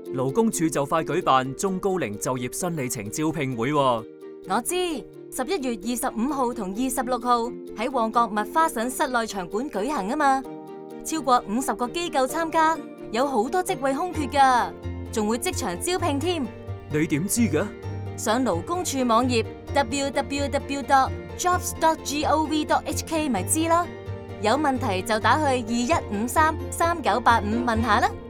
勞工處就快舉辦中高齡就業新里程招聘會喎。 我知11月25號同26號喺旺角麥花臣室內場館舉行啊嘛，超過50個機構參加，有好多職位空缺㗎，仲會即場招聘添。 你點知嘅？ 上勞工處網頁 www.jobs.gov.hk 咪知咯，有問題就打去21533985問下啦。